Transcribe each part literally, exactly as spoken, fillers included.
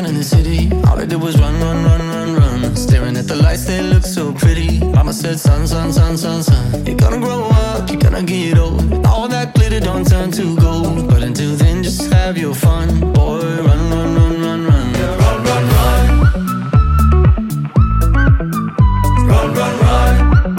in the city. All I did was run, run, run, run, run. Staring at the lights, they look so pretty. Mama said, son, son, son, son, son, you're gonna grow up, you're gonna get old. All that glitter don't turn to gold. But until then, just have your fun. Boy, run, run, run, run, run. Yeah, run, run, run. Run, run, run.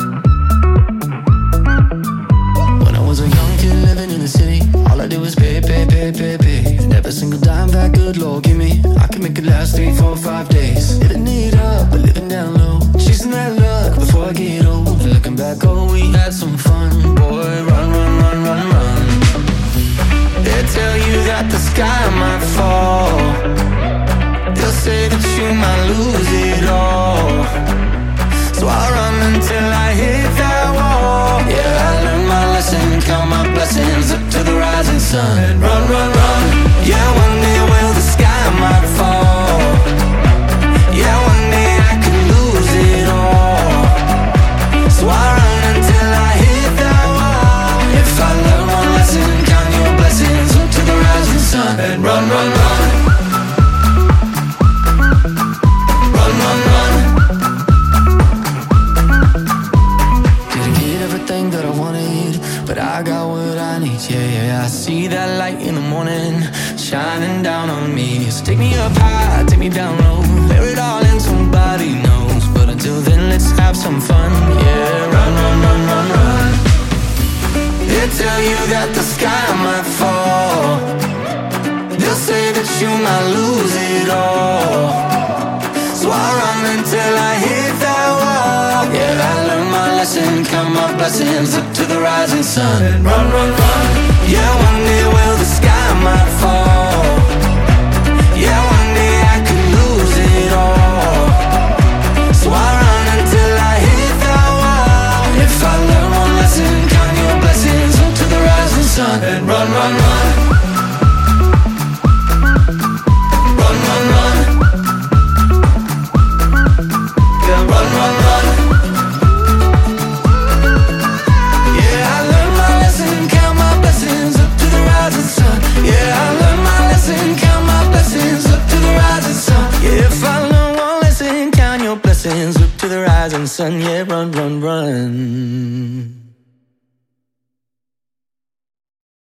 When I was a young kid living in the city, all I did was pay, pay, pay, pay, pay. And every single dime that good Lord give me, I can make it last three, four, five days. Living it up, but living down low, chasing that luck before I get old. And looking back, oh, we had some fun. Boy, run, run, run, run, run. They tell you that the sky might fall. They'll say that you might lose it all. So I run until I hit that wall. Yeah, I learned my lesson, count my blessings up to the rising sun. And run, run, run. Yeah, one day, well, the sky might fall. Yeah, one day I could lose it all. So I run until I hit that wall. If I learn one lesson, count your blessings up to the rising sun. And run, run, run. Run, run, run. That I wanted, but I got what I need. Yeah, yeah, I see that light in the morning shining down on me. So take me up high, take me down low, bear it all in, somebody knows. But until then, let's have some fun. Yeah, run, run, run, run, run. They tell you that the sky might fall. They'll say that you might lose it all. So I run until I hit that wall. Yeah, I learned my lesson, count my blessings up to the rising sun. And run, run, run. Yeah, one day, well, the sky might fall. Yeah, one day I could lose it all. So I run until I hit that wall. If I learn one lesson, count your blessings up to the rising sun. And run, run, run. Run, run, run. Yeah, run, run, run. Yeah, I learned my lesson, count my blessings up to the rising sun. Yeah, I learned my lesson, count my blessings up to the rising sun. Yeah, if I learn one lesson, count your blessings up to the rising sun. Yeah, run, run, run.